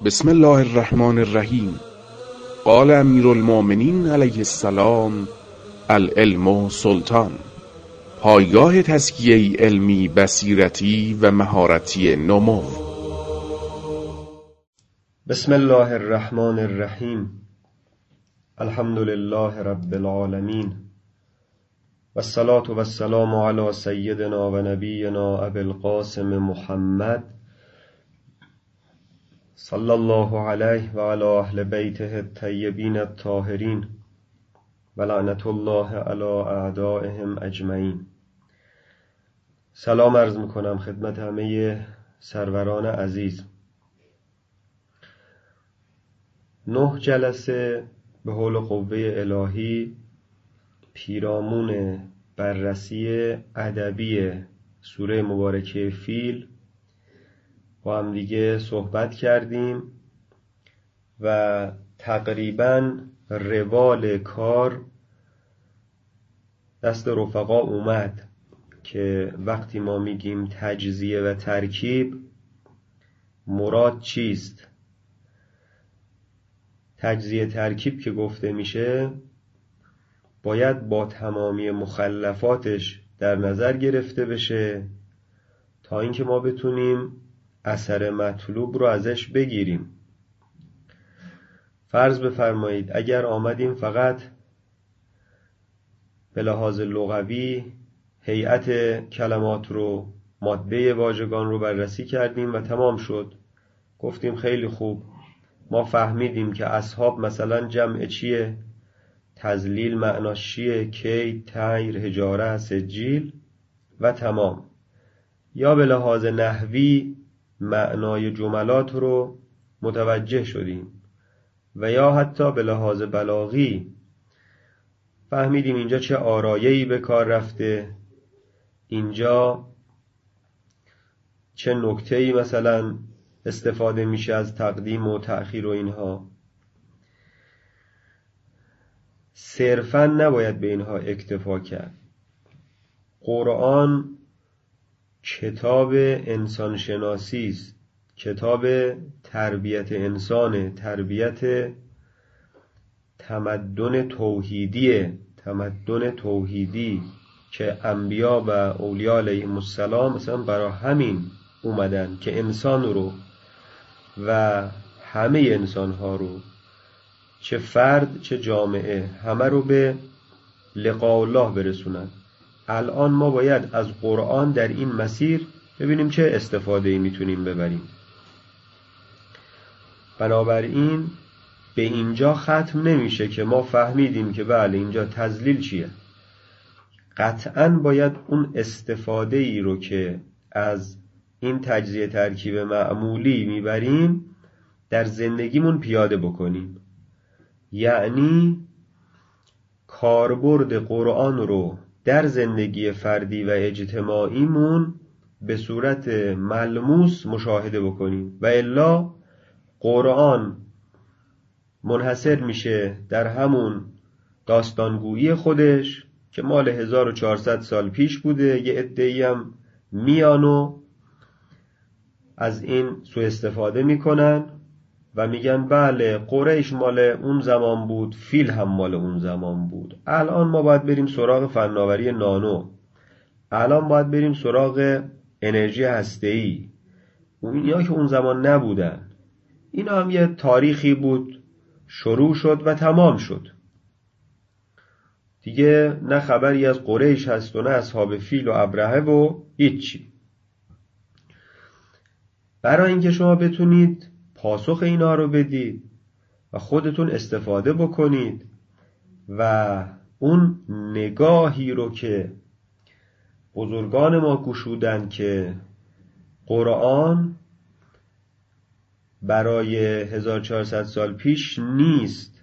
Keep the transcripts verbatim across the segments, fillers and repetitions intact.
بسم الله الرحمن الرحیم. قال امیر المؤمنین علیه السلام: العلم سلطان. پایگاه تزکیه علمی، بصیرتی و مهارتی نمو. بسم الله الرحمن الرحیم. الحمد لله رب العالمین و الصلاة و السلام علی سیدنا و نبینا ابی القاسم محمد صلی الله علیه و علی اهل بیته الطیبین الطاهرین و لعنت الله علی اعدائهم اجمعین. سلام عرض میکنم خدمت همه سروران عزیز. نه جلسه به حول قوه الهی پیرامون بررسی ادبی سوره مبارکه فیل با هم دیگه صحبت کردیم و تقریباً روال کار دست رفقا اومد که وقتی ما میگیم تجزیه و ترکیب مراد چیست. تجزیه ترکیب که گفته میشه باید با تمامی مخلفاتش در نظر گرفته بشه تا اینکه ما بتونیم اثر مطلوب رو ازش بگیریم. فرض بفرمایید اگر آمدیم فقط به لحاظ لغوی هیئت کلمات رو، ماده واژگان رو بررسی کردیم و تمام شد، گفتیم خیلی خوب، ما فهمیدیم که اصحاب مثلا جمع چیه، تذلیل معناش چیه، کی، طیر، حجاره، سجیل و تمام. یا به لحاظ نحوی معنای جملات رو متوجه شدیم و یا حتی به لحاظ بلاغی فهمیدیم اینجا چه آرایه‌ای به کار رفته، اینجا چه نکته‌ای مثلا استفاده میشه از تقدیم و تأخیر و اینها. صرفاً نباید به اینها اکتفا کرد. قرآن کتاب انسان شناسی است، کتاب تربیت انسانه، تربیت تمدن توحیدیه، تمدن توحیدی که انبیا و اولیاء علیهم السلام مثلا برای همین اومدن که انسان رو و همه انسانها رو، چه فرد چه جامعه، همه رو به لقاء الله برسونن. الان ما باید از قرآن در این مسیر ببینیم چه استفاده‌ای میتونیم ببریم. بنابراین به اینجا ختم نمیشه که ما فهمیدیم که بله اینجا تذلیل چیه. قطعاً باید اون استفاده‌ای رو که از این تجزیه ترکیب معمولی میبریم در زندگیمون پیاده بکنیم. یعنی کاربرد قرآن رو در زندگی فردی و اجتماعیمون به صورت ملموس مشاهده بکنیم و الا قرآن منحصر میشه در همون داستانگویی خودش که مال هزار و چهارصد سال پیش بوده. یه عده‌ای هم میان و از این سوء استفاده میکنن و میگن بله قریش مال اون زمان بود، فیل هم مال اون زمان بود. الان ما باید بریم سراغ فناوری نانو، الان باید بریم سراغ انرژی هسته‌ای. اینا که اون زمان نبودن، اینا هم یه تاریخی بود، شروع شد و تمام شد دیگه. نه خبری از قریش هست و نه اصحاب فیل و ابرهه و هیچی. برای اینکه شما بتونید پاسخ اینا رو بدید و خودتون استفاده بکنید و اون نگاهی رو که بزرگان ما گشودن که قرآن برای هزار و چهارصد سال پیش نیست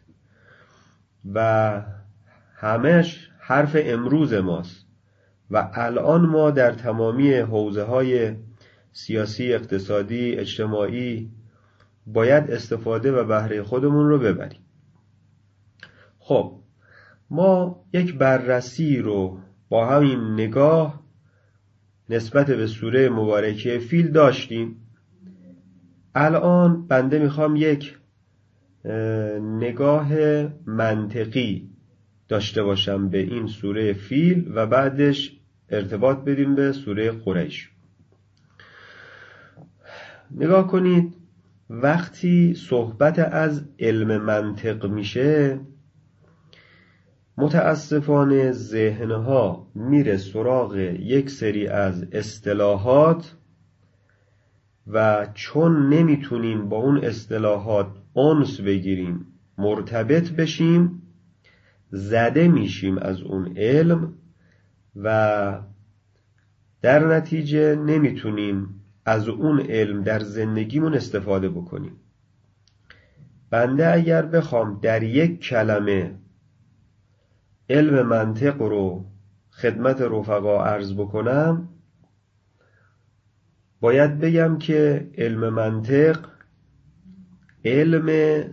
و همش حرف امروز ماست و الان ما در تمامی حوزه های سیاسی، اقتصادی، اجتماعی باید استفاده و بهره خودمون رو ببریم. خب ما یک بررسی رو با همین نگاه نسبت به سوره مبارکه فیل داشتیم الان بنده میخوام یک نگاه منطقی داشته باشم به این سوره فیل و بعدش ارتباط بدیم به سوره قریش. نگاه کنید، وقتی صحبت از علم منطق میشه متاسفانه ذهنها میره سراغ یک سری از اصطلاحات و چون نمیتونیم با اون اصطلاحات انس بگیریم، مرتبط بشیم، زده میشیم از اون علم و در نتیجه نمیتونیم از اون علم در زندگیمون استفاده بکنیم. بنده اگر بخوام در یک کلمه علم منطق رو خدمت رفقا عرض بکنم، باید بگم که علم منطق علم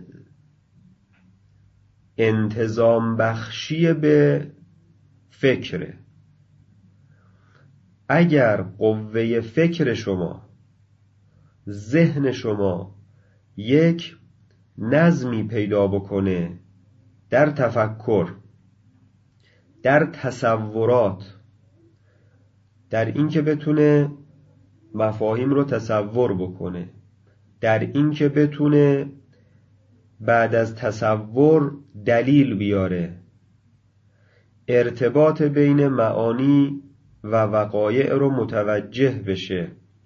انتظام بخشی به فکره. اگر قوه فکر شما، ذهن شما یک نظمی پیدا بکنه در تفکر، در تصورات، در این که بتونه مفاهیم رو تصور بکنه، در این که بتونه بعد از تصور دلیل بیاره، ارتباط بین معانی و وقایع رو متوجه بشه،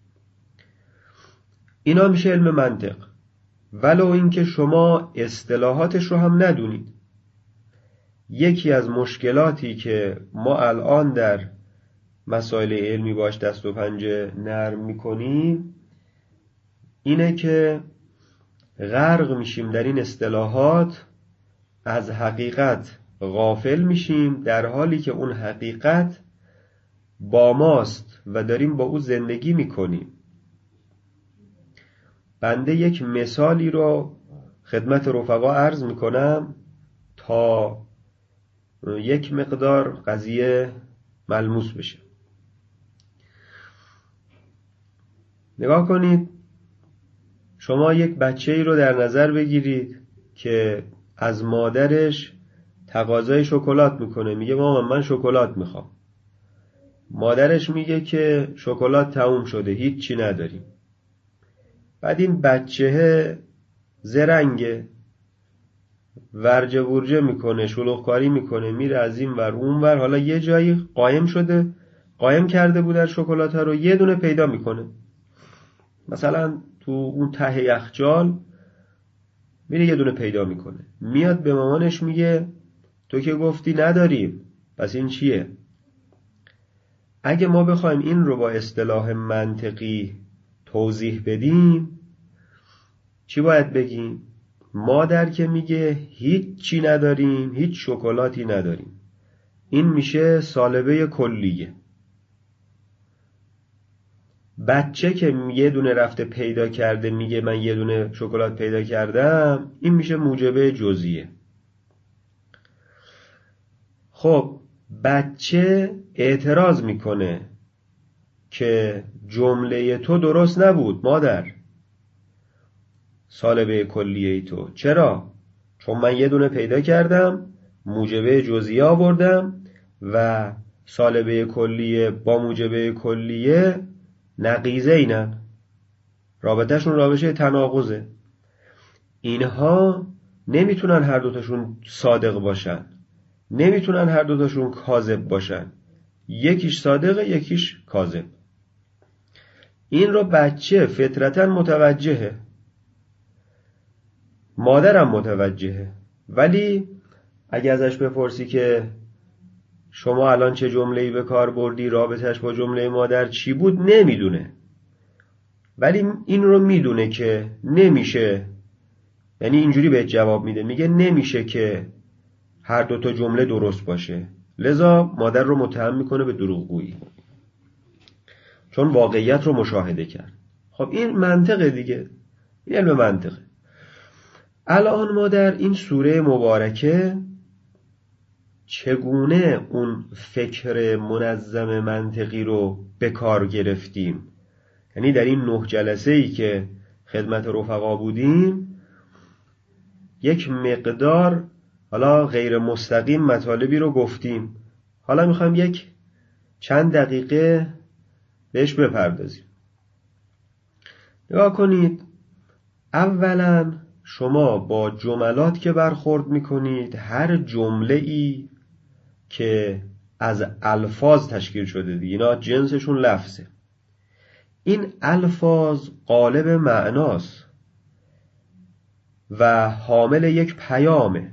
اینا میشه علم منطق. ولو اینکه شما اصطلاحاتش رو هم ندونید. یکی از مشکلاتی که ما الان در مسائل علمی باش دست و پنجه نرم میکنیم اینه که غرق میشیم در این اصطلاحات، از حقیقت غافل میشیم، در حالی که اون حقیقت با ماست و داریم با او زندگی میکنیم. بنده یک مثالی رو خدمت رفقا عرض میکنم تا یک مقدار قضیه ملموس بشه. نگاه کنید، شما یک بچه‌ای رو در نظر بگیرید که از مادرش تقاضای شکلات میکنه، میگه مامان من شکلات میخوام. مادرش میگه که شکلات تموم شده، هیچ چی نداریم. بعد این بچه زرنگه، ورجه ورجه میکنه، شلوغکاری میکنه، میره از این ور اون ور. حالا یه جایی قایم شده، قایم کرده بود در شکلات رو، یه دونه پیدا میکنه، مثلا تو اون ته یخچال میره یه دونه پیدا میکنه. میاد به مامانش میگه تو که گفتی نداریم، پس این چیه؟ اگه ما بخوایم این رو با اصطلاح منطقی توضیح بدیم چی باید بگیم؟ مادر که میگه هیچ چی نداریم، هیچ شکلاتی نداریم، این میشه سالبه کلیه. بچه که یه دونه رفته پیدا کرده میگه من یه دونه شکلات پیدا کردم، این میشه موجبه جزئیه. خب بچه اعتراض میکنه که جمله تو درست نبود مادر، سالبه کلیه تو. چرا؟ چون من یه دونه پیدا کردم، موجبه جزئیه آوردم و سالبه کلیه با موجبه کلیه نقیضه اینن، رابطهشون رابطه تناقضه. اینها نمیتونن هر دوتاشون صادق باشن، نمیتونن هر دوتاشون کاذب باشن، یکیش صادقه یکیش کاذب. این رو بچه فطرتاً متوجهه، مادرم متوجهه، ولی اگه ازش بپرسی که شما الان چه جمله‌ای به کار بردی، رابطهش با جمله مادر چی بود، نمیدونه. ولی این رو میدونه که نمیشه، یعنی اینجوری بهت جواب میده، میگه نمیشه که هر دوتا جمله درست باشه، لذا مادر رو متهم میکنه به دروغگویی، چون واقعیت رو مشاهده کرد. خب این منطقه دیگه، این علم منطقه. الان ما در این سوره مبارکه چگونه اون فکر منظم منطقی رو به کار گرفتیم، یعنی در این نه جلسه ای که خدمت رفقا بودیم یک مقدار حالا غیر مستقیم مطالبی رو گفتیم. حالا میخوام یک چند دقیقه بهش بپردازیم. نگاه کنید، اولا شما با جملات که برخورد میکنید، هر جمله ای که از الفاظ تشکیل شده دیگه، اینا جنسشون لفظه، این الفاظ قالب معناست و حامل یک پیامه.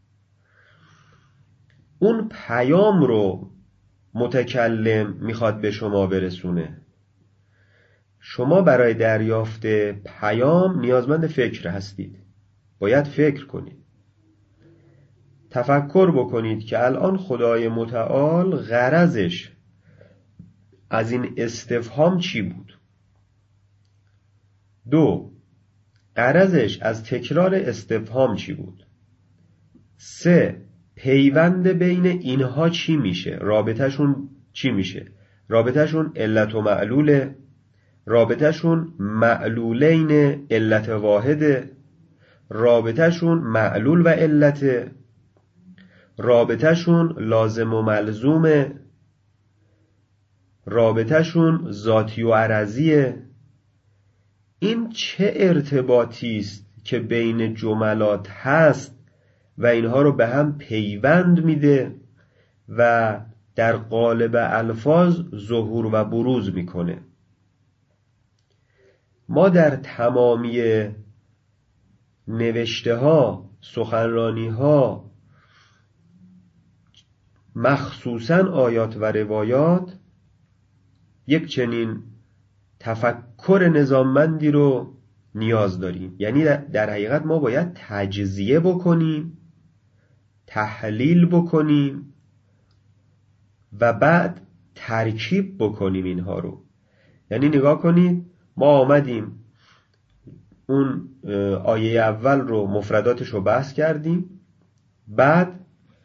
اون پیام رو متکلم میخواد به شما برسونه. شما برای دریافت پیام نیازمند فکر هستید. باید فکر کنید، تفکر بکنید که الان خدای متعال غرضش از این استفهام چی بود. دو، غرضش از تکرار استفهام چی بود. سه، پیوند بین اینها چی میشه، رابطهشون چی میشه. رابطهشون علت و معلوله، رابطهشون معلولین علت واحده، رابطهشون معلول و علت، رابطهشون لازم و ملزومه، رابطهشون ذاتی و عرضیه. این چه ارتباطی است که بین جملات هست و اینها رو به هم پیوند میده و در قالب الفاظ ظهور و بروز میکنه. ما در تمامی نوشته ها، سخنرانی ها، مخصوصاً آیات و روایات، یک چنین تفکر نظاممندی رو نیاز داریم. یعنی در حقیقت ما باید تجزیه بکنیم، تحلیل بکنیم و بعد ترکیب بکنیم اینها رو. یعنی نگاه کنید، ما آمدیم اون آیه اول رو مفرداتش رو بحث کردیم، بعد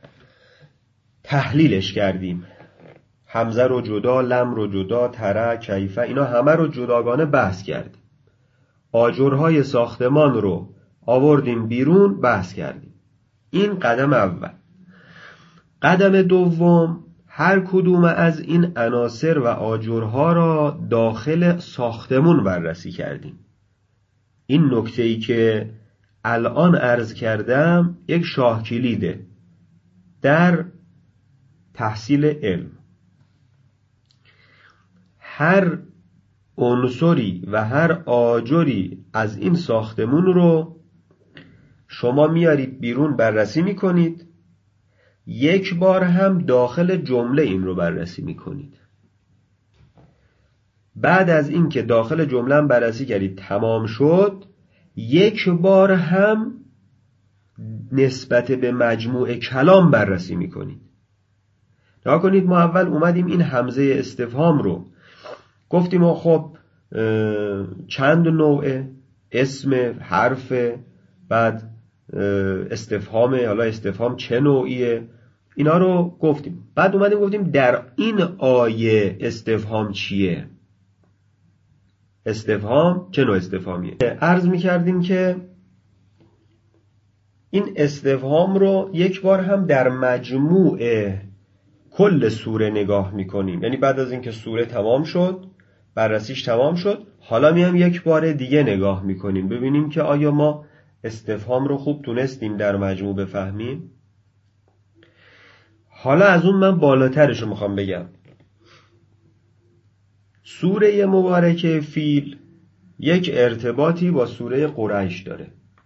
تحلیلش کردیم، حمزه رو جدا، لم رو جدا، تره، کیفه، اینا همه رو جداگانه بحث کردیم. آجرهای ساختمان رو آوردیم بیرون، بحث کردیم. این قدم اول. قدم دوم، هر کدوم از این عناصر و آجرها را داخل ساختمون بررسی کردیم. این نکته‌ای که الان عرض کردم یک شاه کلیده در تحصیل علم. هر عنصری و هر آجری از این ساختمون رو شما میارید بیرون، بررسی میکنید، یک بار هم داخل جمله این رو بررسی میکنید. بعد از این که داخل جمله هم بررسی کردید، تمام شد، یک بار هم نسبت به مجموع کلام بررسی میکنید. نگاه کنید، ما اول اومدیم این همزه استفهام رو گفتیم و خب چند نوعه، اسم، حرف، بعد استفهام، حالا استفهام چه نوعیه، اینا رو گفتیم. بعد اومدیم گفتیم در این آیه استفهام چیه، استفهام چه نوع استفهامیه. عرض میکردیم که این استفهام رو یک بار هم در مجموع کل سوره نگاه میکنیم. یعنی بعد از اینکه سوره تمام شد، بررسیش تمام شد، حالا میام یک بار دیگه نگاه میکنیم ببینیم که آیا ما استفهام رو خوب تونستیم در مجموع بفهمیم. حالا از اون من بالاترش رو میخوام بگم. سوره مبارکه فیل یک ارتباطی با سوره قریش داره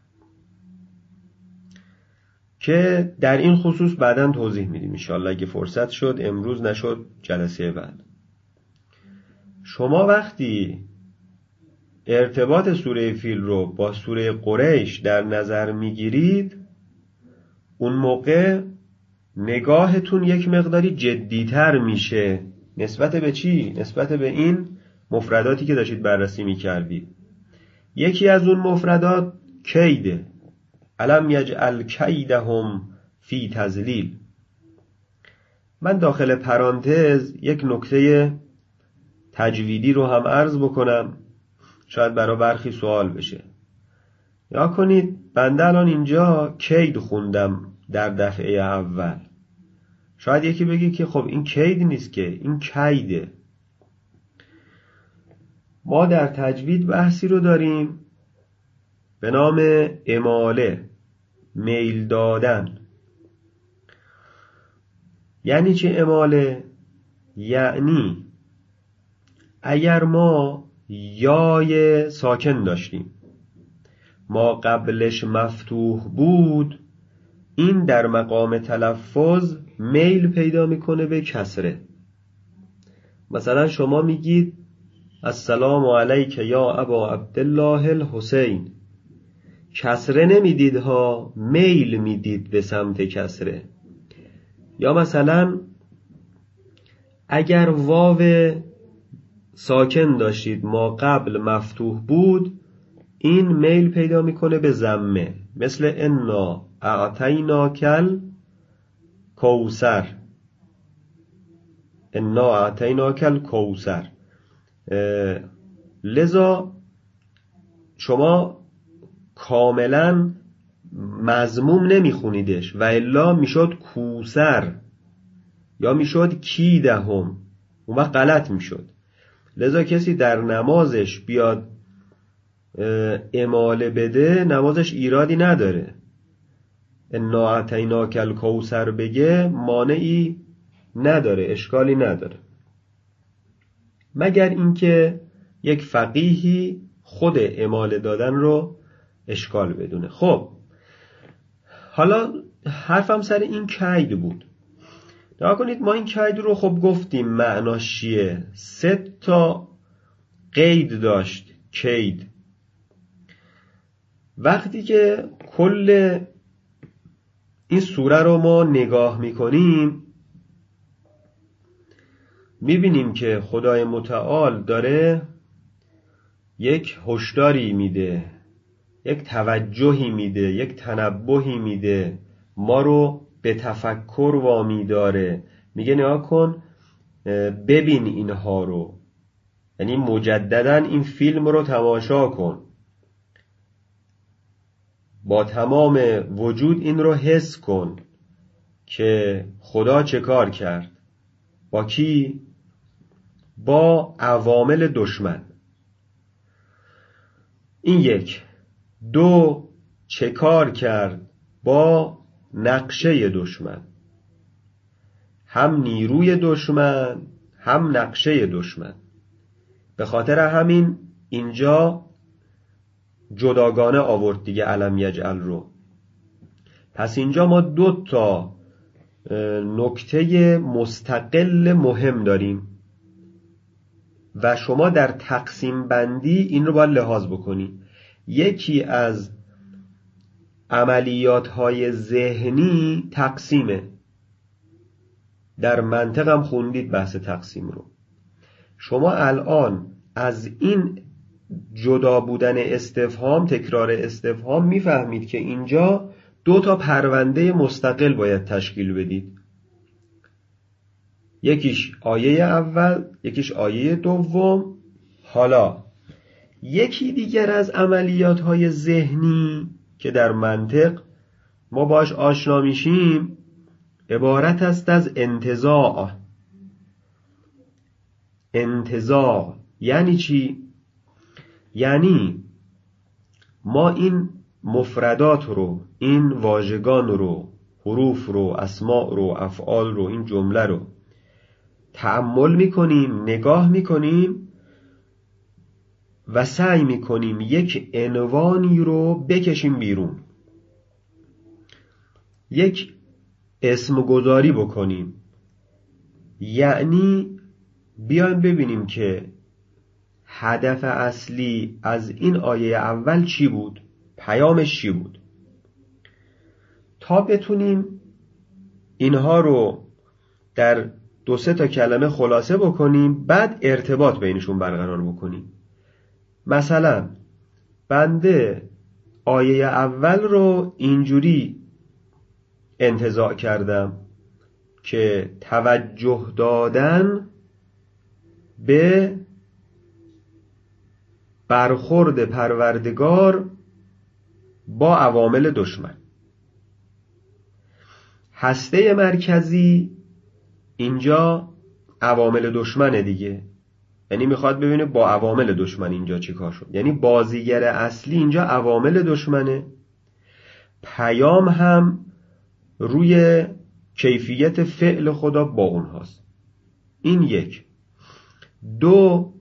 که در این خصوص بعداً توضیح میدیم انشاءالله اگه فرصت شد، امروز نشد جلسه بعد. شما وقتی ارتباط سوره فیل رو با سوره قریش در نظر میگیرید، اون موقع نگاهتون یک مقداری جدیتر میشه. نسبت به چی؟ نسبت به این مفرداتی که داشتید بررسی میکردید. یکی از اون مفردات کیده، الم یجعل کیدهم فی تضلیل. من داخل پرانتز یک نکته تجویدی رو هم عرض بکنم. شاید برای برخی سوال بشه. یا کنید بنده الان اینجا کید خوندم در دفعه اول. شاید یکی بگه که خب این کید نیست که، این کیده. ما در تجوید بحثی رو داریم به نام اماله، میل دادن. یعنی چه اماله؟ یعنی اگر ما یای ساکن داشتیم، ما قبلش مفتوح بود، این در مقام تلفظ میل پیدا میکنه به کسره. مثلا شما میگید السلام علیک یا ابا عبدالله الحسین، کسره نمیدید ها، میل میدید به سمت کسره. یا مثلا اگر واو ساکن داشتید ما قبل مفتوح بود، این میل پیدا میکنه به ضمه، مثل انا اعطیناکل کوثر، انا اعطیناکل کوثر. لذا شما کاملا مضموم نمیخونیدش و الا میشد کوثر یا میشد کی دهم، اون وقت غلط میشد. لذا کسی در نمازش بیاد اماله بده، نمازش ایرادی نداره. انا اعطیناک الکوثر بگه مانعی نداره، اشکالی نداره، مگر اینکه یک فقیهی خود اماله دادن رو اشکال بدونه. خب حالا حرفم سر این کید بود. نگاه کنید، ما این کید رو خب گفتیم معناش چیه. سه تا قید داشت کید. وقتی که کل این سوره رو ما نگاه میکنیم، میبینیم که خدای متعال داره یک هشداری میده، یک توجهی میده، یک تنبهی میده، ما رو به تفکر وامی داره. میگه نگاه کن، ببین اینها رو، یعنی مجددا این فیلم رو تماشا کن، با تمام وجود این رو حس کن که خدا چه کار کرد. با کی؟ با عوامل دشمن. این یک. دو، چه کار کرد با نقشه دشمن، هم نیروی دشمن هم نقشه دشمن. به خاطر همین اینجا جداگانه آورد دیگه علم یجعل رو. پس اینجا ما دو تا نکته مستقل مهم داریم و شما در تقسیم بندی این رو باید لحاظ بکنی. یکی از عملیات های ذهنی تقسیمه. در منطق هم خوندید بحث تقسیم رو. شما الان از این جدا بودن استفهام، تکرار استفهام، میفهمید که اینجا دو تا پرونده مستقل باید تشکیل بدید. یکیش آیه اول، یکیش آیه دوم. حالا یکی دیگر از عملیات های ذهنی که در منطق ما باش آشنا میشیم عبارت است از انتزاع. انتزاع یعنی چی؟ یعنی ما این مفردات رو، این واژگان رو، حروف رو، اسماء رو، افعال رو، این جمله رو تأمل میکنیم، نگاه میکنیم و سعی میکنیم یک عنوانی رو بکشیم بیرون، یک اسم گذاری بکنیم. یعنی بیایم ببینیم که هدف اصلی از این آیه اول چی بود، پیامش چی بود، تا بتونیم اینها رو در دو سه تا کلمه خلاصه بکنیم، بعد ارتباط بینشون برقرار بکنیم. مثلا بنده آیه اول رو اینجوری انتزاع کردم که توجه دادن به برخورد پروردگار با عوامل دشمن. هسته مرکزی اینجا عوامل دشمنه دیگه، یعنی میخواد ببینه با عوامل دشمن اینجا چی کار شد، یعنی بازیگر اصلی اینجا عوامل دشمنه. پیام هم روی کیفیت فعل خدا با اونهاست. این یک. دو،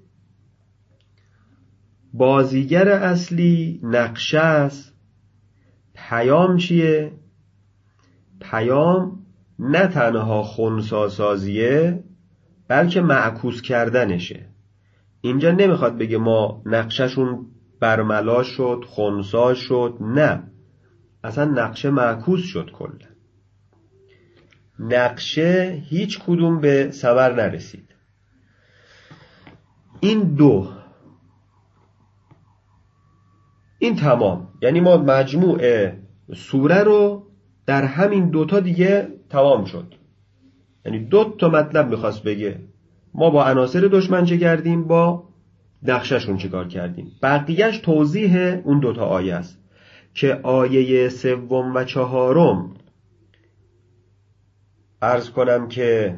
بازیگر اصلی نقشه است. پیام چیه؟ پیام نه تنها خنثی سازیه بلکه معکوس کردنشه. اینجا نمیخواد بگه ما نقشهشون برملا شد، خنثی شد، نه، اصلا نقشه معکوس شد. کلا نقشه هیچ کدوم به ثمر نرسید. این دو، این تمام، یعنی ما مجموع سوره رو در همین دوتا دیگه تمام شد. یعنی دو تا مطلب میخواست بگه، ما با عناصر دشمن چه کردیم، با نقشهشون چه کار کردیم. بقیهش توضیح اون دوتا آیه است که آیه سوم و چهارم عرض کنم که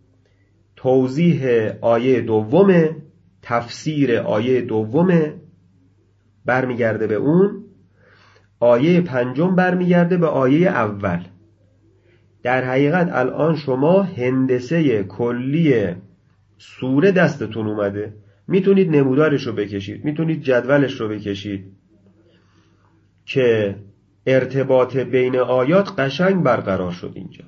توضیح آیه دومه، تفسیر آیه دومه، برمیگرده به اون. آیه پنجم برمیگرده به آیه اول. در حقیقت الان شما هندسه کلی سوره دستتون اومده، میتونید نمودارش رو بکشید، میتونید جدولش رو بکشید که ارتباط بین آیات قشنگ برقرار شد اینجا.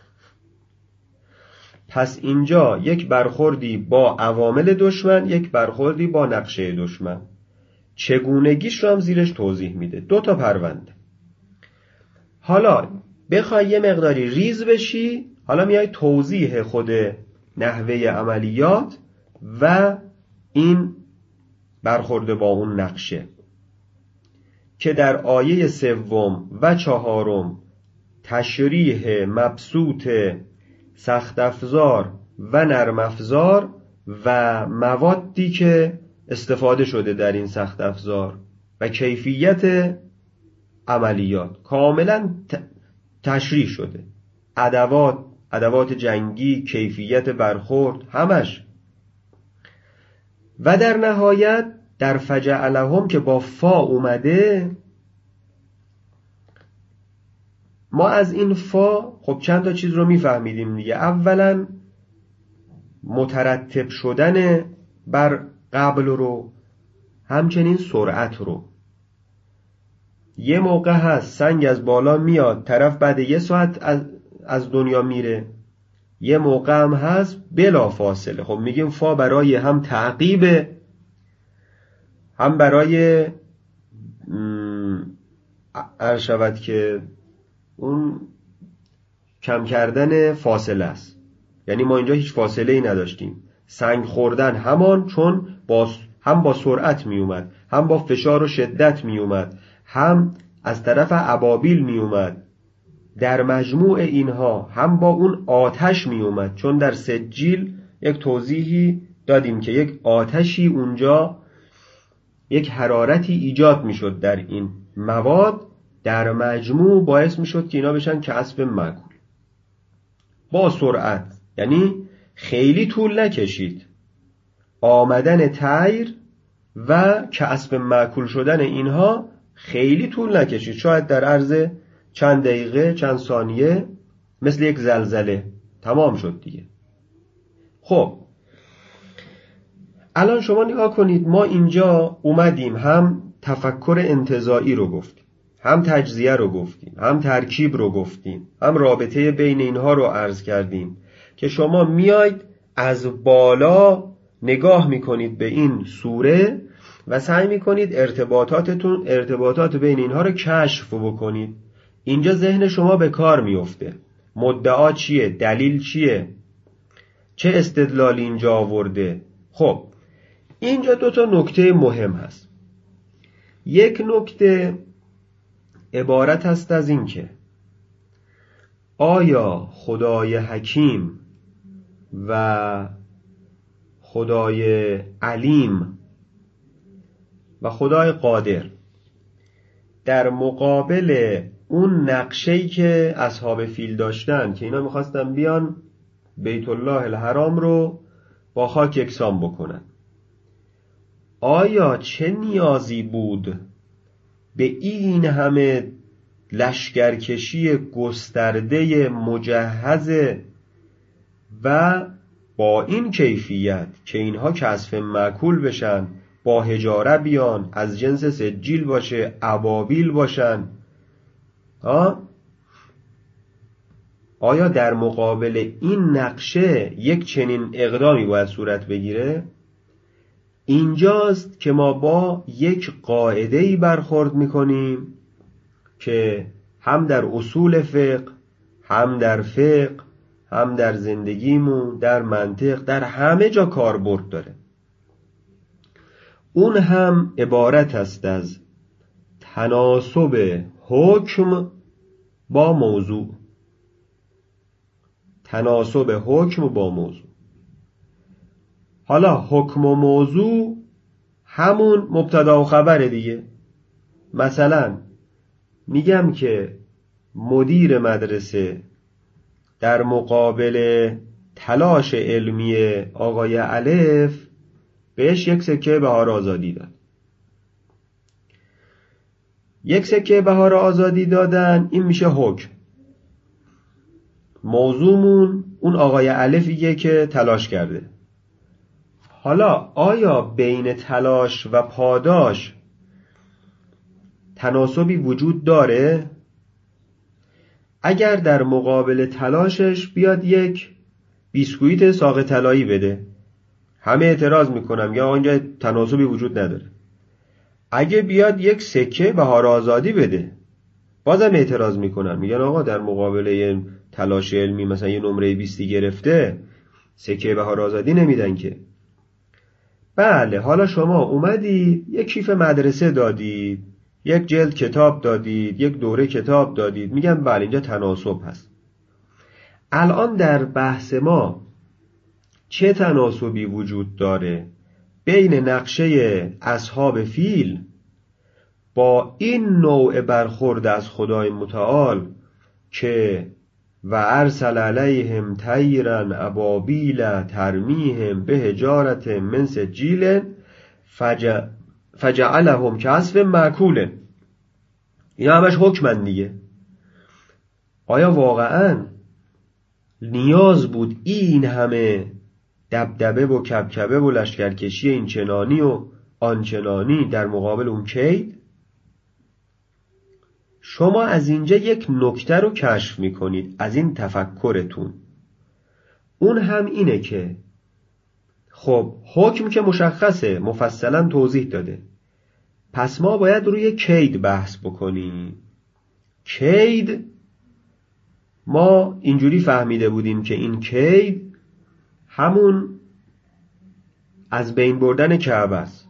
پس اینجا یک برخوردی با عوامل دشمن، یک برخوردی با نقشه دشمن، چگونگیش رو هم زیرش توضیح میده. دو تا پرونده. حالا بخوای یه مقداری ریز بشی، حالا میای توضیح خود نحوه عملیات و این برخورد با اون نقشه که در آیه سوم و چهارم تشریح مبسوط سخت افزار و نرم افزار و موادی که استفاده شده در این سخت افزار و کیفیت عملیات کاملا تشریح شده. ادوات، ادوات جنگی، کیفیت برخورد، همش. و در نهایت در فجعلهم که با فا اومده، ما از این فا خب چند تا چیز رو میفهمیدیم دیگه. اولا مترتب شدن بر قبل رو، همچنین سرعت رو. یه موقع هست سنگ از بالا میاد، طرف بعد یه ساعت از, از دنیا میره. یه موقع هم هست بلا فاصله. خب میگیم فا برای هم تعقیب، هم برای عرض شود که اون کم کردن فاصله است. یعنی ما اینجا هیچ فاصله ای نداشتیم. سنگ خوردن همان، چون با هم با سرعت می اومد، هم با فشار و شدت می اومد، هم از طرف ابابیل می اومد. در مجموع اینها هم با اون آتش می اومد، چون در سجیل یک توضیحی دادیم که یک آتشی اونجا، یک حرارتی ایجاد می شد در این مواد، در مجموع باعث می شد که اینا بشن کسب معکول. با سرعت، یعنی خیلی طول نکشید آمدن طیر و کسب معکول شدن اینها، خیلی طول نکشید، شاید در عرض چند دقیقه، چند ثانیه، مثل یک زلزله تمام شد دیگه. خب الان شما نگاه کنید، ما اینجا اومدیم هم تفکر انتزاعی رو گفتیم، هم تجزیه رو گفتیم، هم ترکیب رو گفتیم، هم رابطه بین اینها رو عرض کردیم که شما میاید از بالا نگاه میکنید به این سوره و سعی میکنید ارتباطاتتون ارتباطات بین اینها رو کشف بکنید. اینجا ذهن شما به کار میفته. مدعا چیه؟ دلیل چیه؟ چه استدلالی اینجا آورده؟ خب اینجا دو تا نکته مهم هست. یک نکته عبارت هست از این که آیا خدای حکیم و خدای علیم و خدای قادر در مقابل اون نقشه‌ای که اصحاب فیل داشتن که اینا میخواستن بیان بیت الله الحرام رو با خاک یکسان بکنن، آیا چه نیازی بود به این همه لشکرکشی گسترده مجهز و با این کیفیت که اینها کسف مأکول بشن، با حجاره بیان، از جنس سجیل باشه، ابابیل باشن؟ ها؟ آیا در مقابل این نقشه یک چنین اقدامی باید صورت بگیره؟ اینجاست که ما با یک قاعده‌ای برخورد میکنیم که هم در اصول فقه، هم در فقه، هم در زندگیمون، در منطق، در همه جا کاربرد داره. اون هم عبارت است از تناسب حکم با موضوع. تناسب حکم با موضوع. حالا حکم و موضوع همون مبتدا و خبره دیگه. مثلا میگم که مدیر مدرسه در مقابل تلاش علمی آقای الف بهش یک سکه بهار آزادی داد. یک سکه بهار آزادی دادن، این میشه حکم. موضوعمون اون آقای الفیه که تلاش کرده. حالا آیا بین تلاش و پاداش تناسبی وجود داره؟ اگر در مقابل تلاشش بیاد یک بیسکویت ساق طلایی بده، همه اعتراض میکنم یا آنجا تناسبی وجود نداره. اگه بیاد یک سکه بهار آزادی بده، بازم اعتراض میکنم، میگن آقا در مقابل یه تلاش علمی مثلا یه نمره بیستی گرفته سکه بهار آزادی نمیدن که. بله، حالا شما اومدید یک کیف مدرسه دادید، یک جلد کتاب دادید، یک دوره کتاب دادید، میگم بله اینجا تناسب هست. الان در بحث ما چه تناسبی وجود داره بین نقشه اصحاب فیل با این نوع برخورد از خدای متعال که و ارسل علیهم طیرا ابابیل ترمیهم به حجارت من سجیل فج... فجعلهم کعصف مأکول. اینا همش حکمن دیگه. آیا واقعا نیاز بود این همه دبدبه و کبکبه و لشکرکشی این چنانی و آنچنانی در مقابل اون کید؟ شما از اینجا یک نکته رو کشف میکنید از این تفکرتون. اون هم اینه که خب حکم که مشخصه، مفصلا توضیح داده، پس ما باید روی کید بحث بکنیم. کید ما اینجوری فهمیده بودیم که این کید همون از بین بردن کعبه است.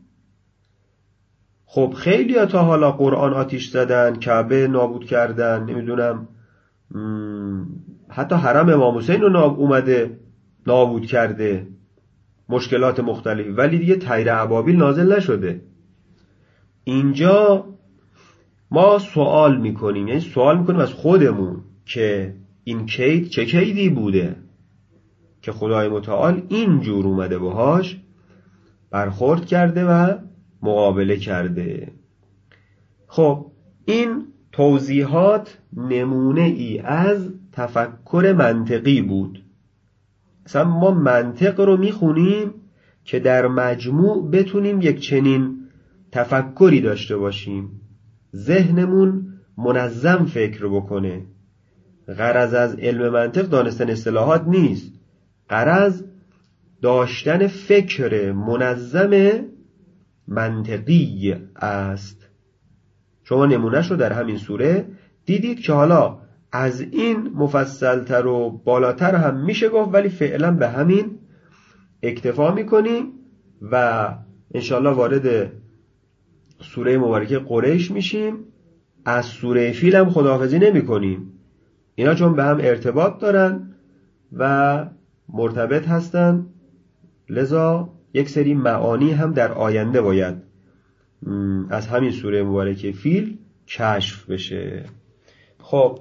خب خیلی ها تا حالا قرآن آتیش زدن، کعبه نابود کردن، نمیدونم حتی حرم امام حسین رو ناب اومده نابود کرده، مشکلات مختلفی، ولی دیگه طیر ابابیل نازل نشده. اینجا ما سوال میکنیم، یعنی سوال میکنیم از خودمون که این کید چه کیدی بوده که خدای متعال اینجور اومده باهاش برخورد کرده و مقابله کرده. خب این توضیحات نمونه ای از تفکر منطقی بود. مثلا ما منطق رو میخونیم که در مجموع بتونیم یک چنین تفکری داشته باشیم، ذهنمون منظم فکر بکنه. غرض از علم منطق دانستن اصطلاحات نیست، غرض داشتن فکر منظم منطقی است. شما نمونهش رو در همین سوره دیدید که حالا از این مفصلتر و بالاتر هم میشه گفت، ولی فعلا به همین اکتفا میکنیم و انشالله وارد سوره مبارکه قریش میشیم. از سوره فیل هم خداحافظی نمی کنیم، اینا چون به هم ارتباط دارن و مرتبط هستن، لذا یک سری معانی هم در آینده باید از همین سوره مبارکه فیل کشف بشه. خب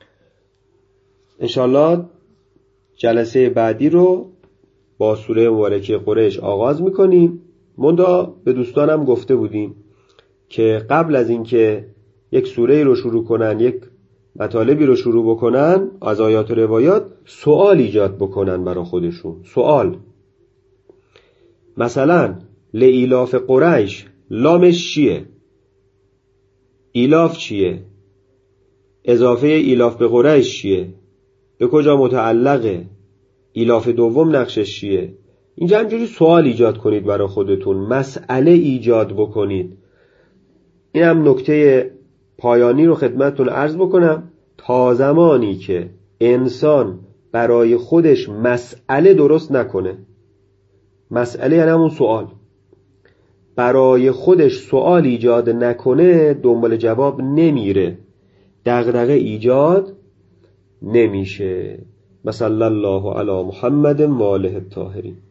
انشالله جلسه بعدی رو با سوره مبارکه قریش آغاز میکنیم. منتها به دوستانم گفته بودیم که قبل از اینکه یک سوره رو شروع کنن، یک مطالبی رو شروع بکنن از آیات و روایات، سوال ایجاد بکنن برای خودشون. سوال مثلا لإیلاف قریش لامش چیه؟ ایلاف چیه؟ اضافه ایلاف به قریش چیه؟ به کجا متعلقه؟ ایلاف دوم نقشش چیه؟ اینجا همجوری سوال ایجاد کنید برای خودتون، مسئله ایجاد بکنید. این هم نکته پایانی رو خدمتتون عرض بکنم. تا زمانی که انسان برای خودش مسئله درست نکنه، مسئله یعنی همون سوال، برای خودش سوال ایجاد نکنه دنبال جواب نمیره، دغدغه ایجاد نمیشه. مثلا الله علی محمد و آله الطاهرین.